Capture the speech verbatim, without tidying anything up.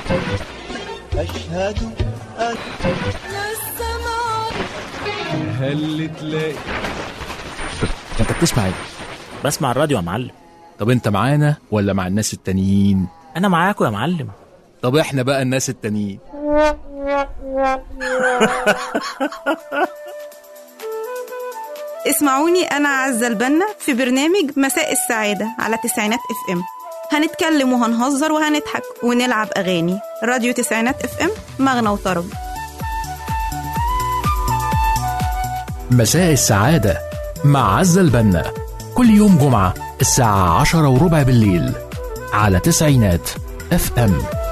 أشهد أن هل تلاقي انت بتسمع ايه؟ بسمع الراديو يا معلم. طب انت معانا ولا مع الناس التانيين؟ انا معاكم يا معلم. طب احنا بقى الناس التانيين. اسمعوني أنا عزة البنا في برنامج مساء السعادة على تسعينات اف ام. هنتكلم وهنهزر وهنضحك ونلعب أغاني. راديو تسعينات اف ام، مغنى وطرب. مساء السعادة مع عزة البنا كل يوم جمعة الساعة عشرة وربع بالليل على تسعينات اف ام.